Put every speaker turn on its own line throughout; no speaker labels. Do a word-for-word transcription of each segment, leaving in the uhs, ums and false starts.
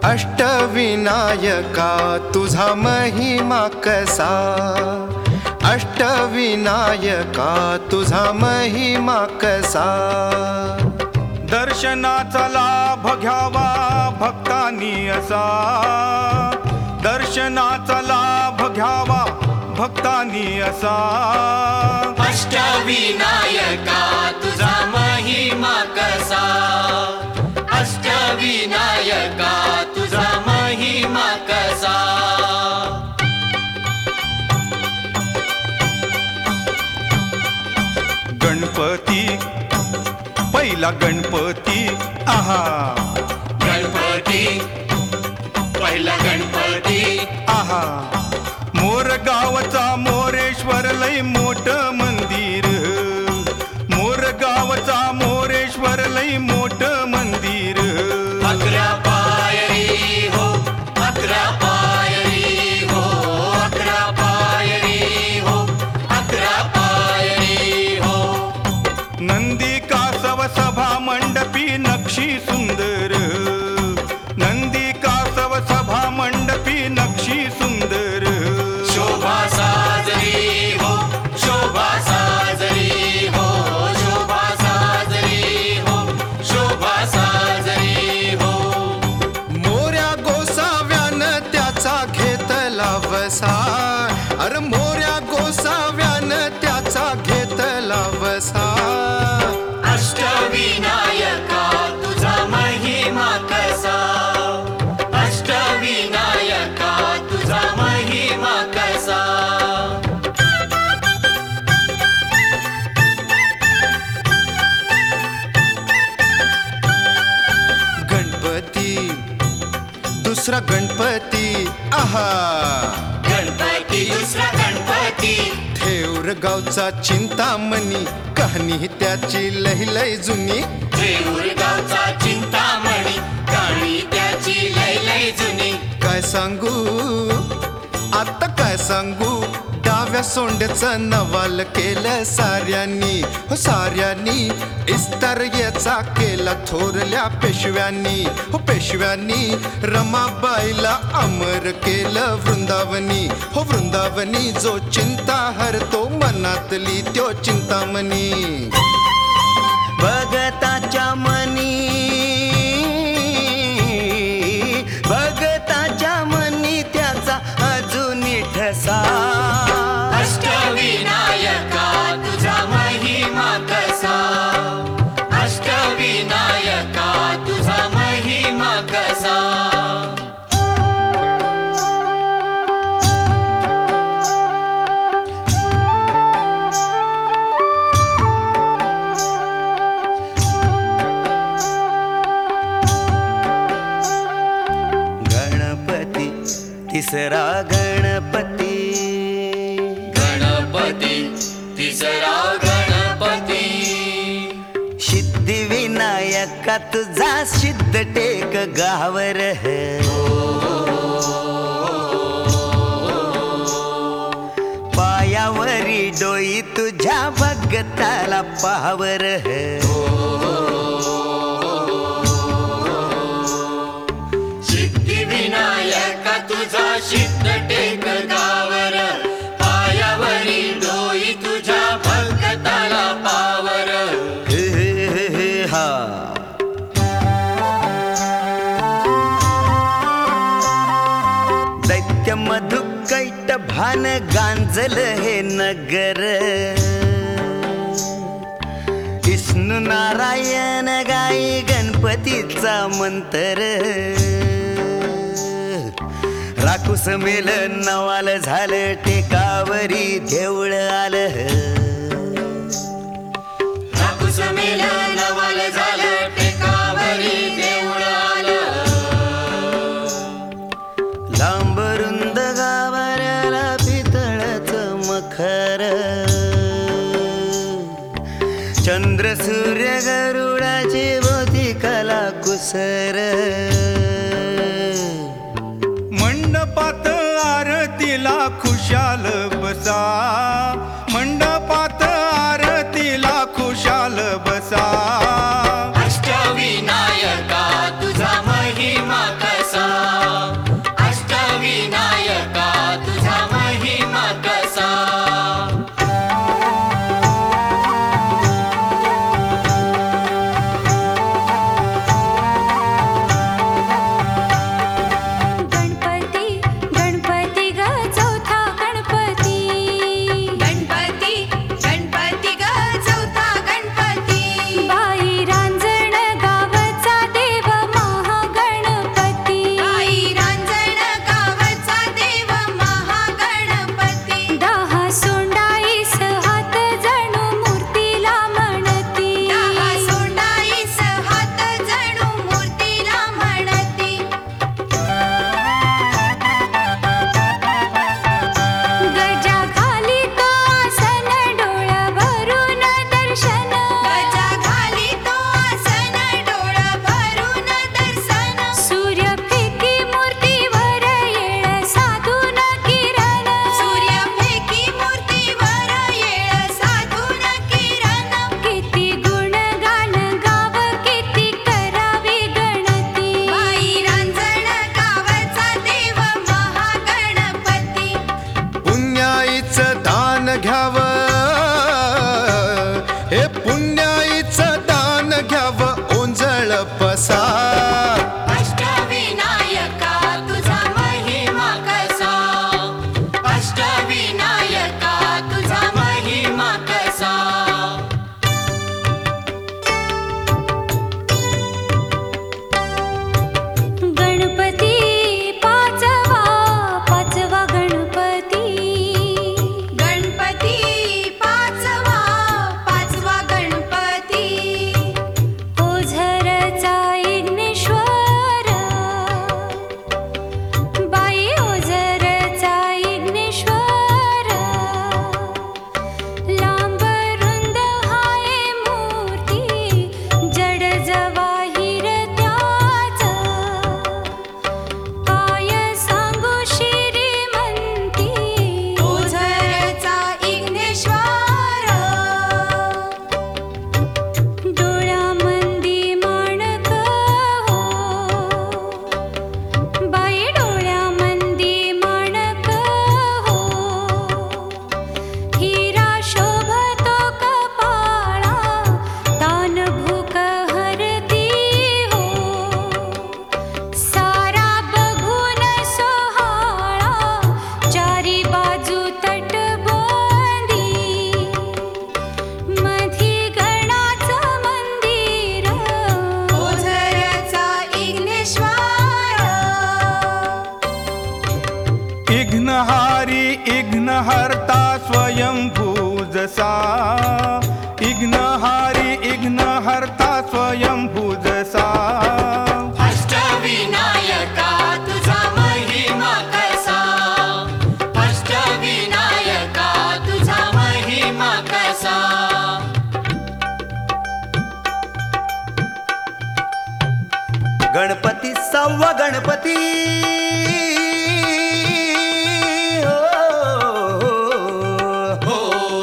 अष्टविनायका तुझा महिमा कसा, अष्टविनायका तुझा महिमा कसा।
दर्शनाचा लाभ घ्यावा भक्तांनी असा, दर्शनाचा लाभ घ्यावा भक्तांनी असा।
अष्टविनायका तुझा महिमा कसा, अष्टविनायका तुझा महिमा कसा।
गणपती पहिला गणपती आहा,
गणपती पहिला गणपती
आहा। मोर गावचा मोरेश्वर लय मोठ मंदिर, मोर गावचा मोरेश्वर लय मोठ मंदिर।
अकरा पायरी हो, अकरा पायरी हो, अकरा पायरी हो, अकरा पायरी हो।
नंदी कासव सभा मंडपी नक्षी सुंदर, नंदी कासव सभा मंडपी नक्षी सुंदर।
शोभा साजरी हो, शोभा साजरी हो, शोभा साजरी हो, शोभा साजरी हो।
मोऱ्या गोसाव्यानं त्याचा घेतला वसा, अरे मोऱ्या गोसाव्यानं त्याचा घेतला वसा।
अष्टविनायका तुझा महिमा कसा, अष्टविनायका तुझा महिमा कसा।
गणपती दुसरा गणपती आहा,
गणपती दुसरा गणपती
थेऊर गावचा चिंतामणी, कहाणी त्याची लय लय जुनी।
थेऊर गावचा चिंतामणी, कहाणी त्याची लय लय जुनी।
काय सांगू आता काय सांगू, डाव्या सोंड्याचं नवाल केलं साऱ्यांनी, हो साऱ्यांनी। इस्तर याचा केला थोरल्या पेशव्यांनी, हो पेशव्यांनी। रमाबाईला अमर केलं वृंदावनी, हो वृंदावनी। जो चिंता हरतो मनातली त्यो चिंतामणी,
भगताच्या मनी, भगताच्या मनी त्याचा अजूनी ठसा।
अष्टविनायका तुझा महिमा कसा, अष्टविनायका तुझा महिमा कसा।
गणपती तिसरा गणपती,
गणपती तिसरा गणपती
सिद्धिविनायका तुझा सिद्ध टेक गावर है। पायावरी डोई तुझ्या भगताला पावर है।
सिद्धिविनायका तुझा सिद्ध टेक गावर, पायावरी डोई तुझ्या भगताला पावर।
हे हे हे हे हा दैत्य मधुकैट भान गांजल हे नगर। विष्णू नारायण गाई गणपतीचा मंत्र। राकुस मेल नवाल झालं टेकावरी देऊळ आलं।
राकुस मेल नवाल झालं टेकावरी देऊळ आलं।
लांब रुंद गाभाऱ्याला पितळाचं मखर। चंद्र सूर्य गरुडाची भोवती कला कुसर।
मंडपात आरतीला खुशाल बसा, मंडपात आरतीला खुशाल बसा।
अष्टविनायका तुझा महिमा कसा,
घ्याव, हे पुण्याईचं दान घ्याव ओंजळ पसार.
अष्टविनायका तुझा महिमा कसा, अष्टविनायका तुझा महिमा कसा.
गणपती पाचवा पाचवा गणपती,
गणपती पाचवा पाचवा गणपती.
ओझरचा यज्ञेश्वर, बाई ओझरचा यज्ञेश्वर. लांब रुंद हाय मूर्ती, जड जवाहीर त्याच. काय सांगू श्रीमंती,
ओझरचा यज्ञेश्वर.
डोळ्यामंदी माणक हो, बाई डोळ्यामंदी माणक हो. हिरा शोभतो कपाळा, तान भूक हरती हो. सारा बघून सोहाळा, चारी बाजू तटबंदी. मधी गणाचं मंदिर,
ओझरचा यज्ञेश्वर.
इघ्नहारी इघ्नहर्ता स्वयंभू जसा, इघ्नहारी इघ्नहर्ता स्वयंभू जसा.
अष्टविनायका तुझा महिमा कसा, अष्टविनायका तुझा महिमा कसा.
गणपती सव्वा गणपती हो.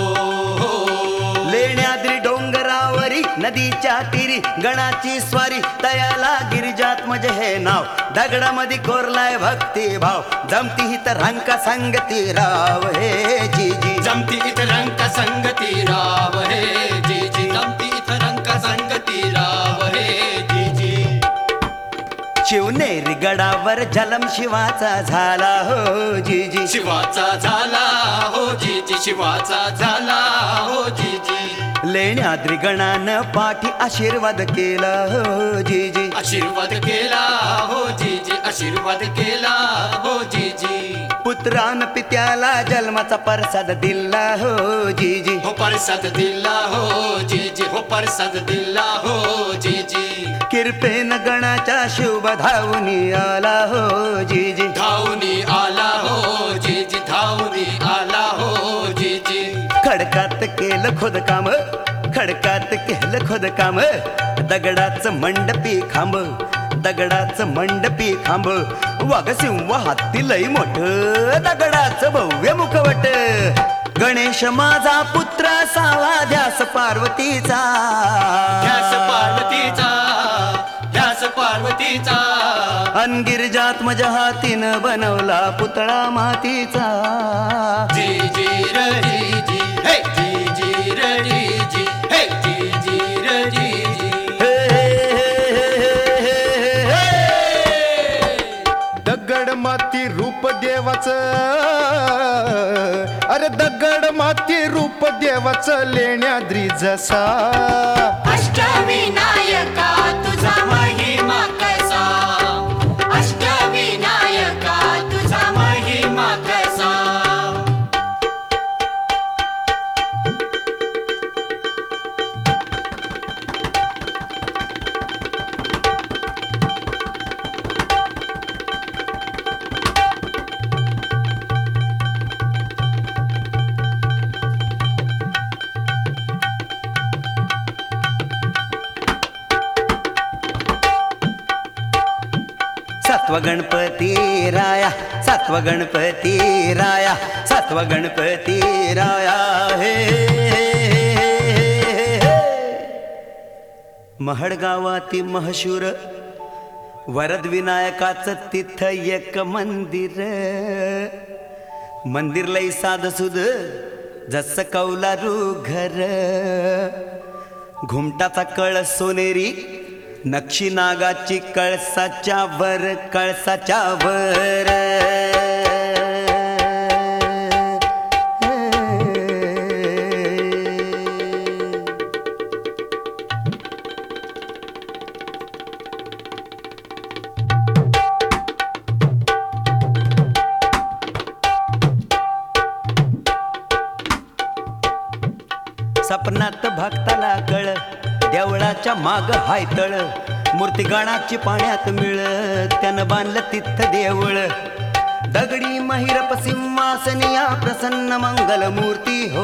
लेण्याद्री डोंगरावरी नदीच्या तीरी गणाची स्वारी, तयाला गिरिजात्मज हे नाव. दगडामध्ये कोरलाय भक्ती भाव, जमती हित रंका संगती राव हे जी जी.
जमती इथं रंग संगती राव हे जी जी, जमती इथं रंग संगती राव हे जी जी.
शिवनेरी गडावर जलम शिवाचा झाला हो जी जी.
शिवाचा झाला हो जी जी, शिवाचा झाला हो जी जी.
लेण्याद्री गणानं पाठी आशीर्वाद केला हो जी जी.
आशीर्वाद केला हो जी जी, आशीर्वाद केला हो जी जी.
पुत्रान पित्याला जन्माचा प्रसाद दिला हो जी जी.
हो परसाद दिला हो जी जी, हो परसाद दिला हो जी जी.
किरपेन गणाच्या शुभ धावूनी आला हो जी जी.
धावनी आला हो जी जी, धावनी आला हो जी जी.
खडकात केलं खोदकाम, खडकात केलं खोदकाम. दगडाचं मंडपी खांब, दगडाचं मंडपी खांब. वाघसिंह हाती लई मोठ, दगडाचं भव्य मुखवट. गणेश माझा पुत्र सावा, ध्यास पार्वतीचा,
ध्यास पार्वतीचा, ध्यास पार्वतीचा.
अन गिरिजात्मज हातीनं बनवला पुतळा मातीचा.
जी जी र जी जी, हे जी जी र जी जी, हे जी जी र जी जी.
हे, हे, हे, हे, हे, हे.
दगड माती रूप देवाचं, अरे दगड माती रूप देवाचं लेण्याद्री जसा.
अष्टविनायका तुझा महिमा कसा, अष्टविनायका तुझा महिमा कसा.
सातवा गणपती राया, सातवा गणपती राया, सातवा गणपती राया हे. महड गावाती महशूर वरद विनायकाचं तिथ एक मंदिर. मंदिर लई साध सुद जस कौलारू घर घुमटाचा कळस सोनेरी नक्षी नागाची कळसाच्या वर कळसाच्या वर सपनात भक्ताला कळ देवळाच्या माग हायतळ मूर्तिगणाची पाण्यात मिळ त्यानं बांधलं तिथं देवळ दगडी महिरप सिंहासनिया प्रसन्न मंगल मूर्ती हो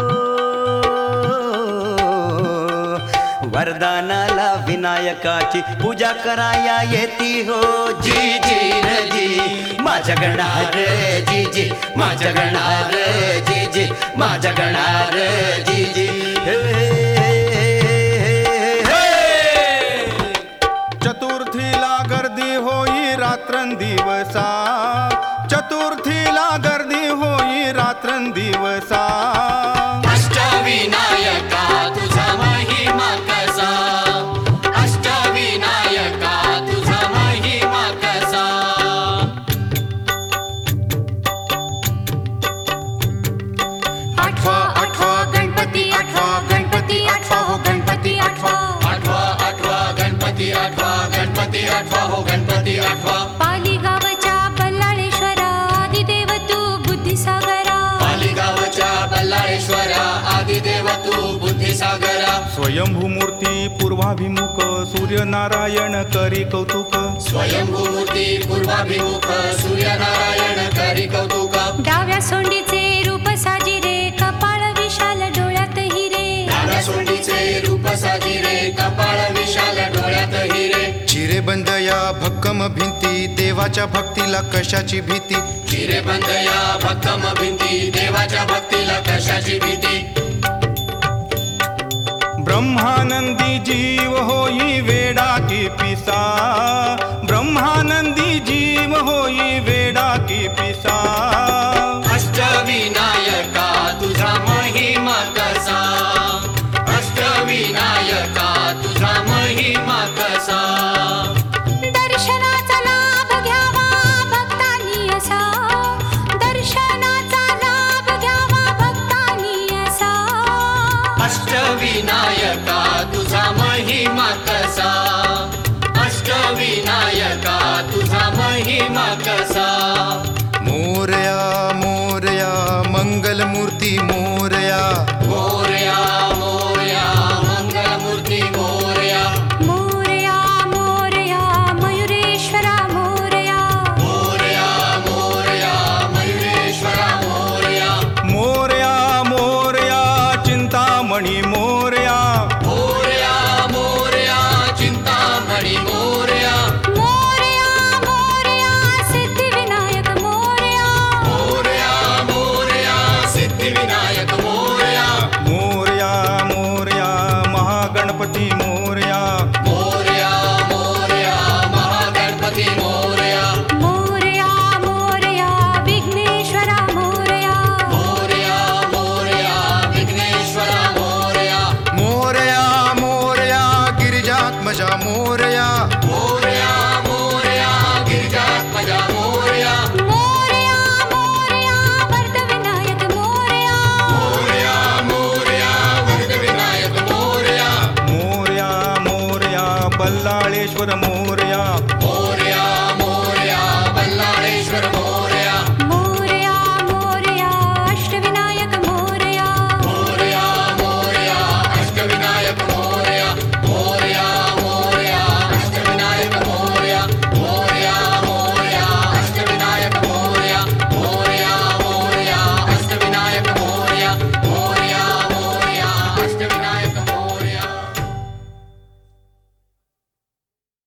वरदानाला विनायकाची पूजा कराया येती हो जी जी र जी माझ्या गणार जी जी माझ्या गणार जी जी माझ्या गणार जी जी
चतुर्थीला गर्दी होई रात्रंदिवसा चतुर्थीला गर्दी होई रात्रंदिवसा
अष्टविनायका तुझा महिमा कसा अष्टविनायका तुझा महिमा कसा
आठवा आठवा गणपती आठवा गणपती आठवा हो गणपती आठवा
आठवा आठवा गणपती आठवा गणपती आठवा हो गणपती आठवा
पाली गावच्या बल्लाळेश्वरा आदिदेव तू बुद्धिसागरा
पाली गावच्या बल्लाळेश्वरा आदिदेव तू बुद्धिसागरा
स्वयंभू मूर्ती पूर्वाभिमुख सूर्यनारायण करी कौतुक
स्वयंभू मूर्ती पूर्वाभिमुख सूर्यनारायण करी कौतुक
डाव्या सोंडीचे रूप साजिरे कपाळ विशाल डोळ्यात हिरे
डाव्या सोंडीचे रूप साजिरे कपाळ विशाल डोळ्यात हिरे
चिरे बंद या भक्कम भिंती देवाच्या भक्तीला कशाची भीती
चिरे बंद या भक्कम भिंती देवाच्या भक्तीला कशाची भीती
ब्रह्मानंदी जीव होई वेडा की पिसा ब्रह्मानंदी जीव होई वेडा की पिसा
अष्टविनायका तुझा महिमा कसा अष्टविनायका तुझा महिमा कसा
दर्शनाचा लाभ घ्यावा भक्तांनी असा दर्शनाचा लाभ घ्यावा भक्तांनी असा
अष्टविनायका तुझा महिमा कसा अष्टविनायका तुझा महिमा कसा
मोरया मोरया मंगल मूर्ती मोरया